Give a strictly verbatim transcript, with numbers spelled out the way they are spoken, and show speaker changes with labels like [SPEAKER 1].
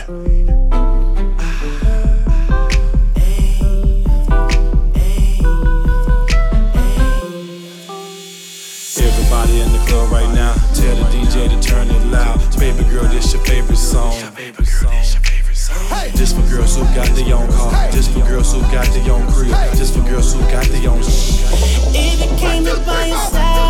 [SPEAKER 1] Everybody in the club right now, tell the D J to turn it loud. Baby girl, this your favorite song. This for girls who got their own car. This for girls who got their own crib. This for girls who got their own.
[SPEAKER 2] If you came to buy yourself.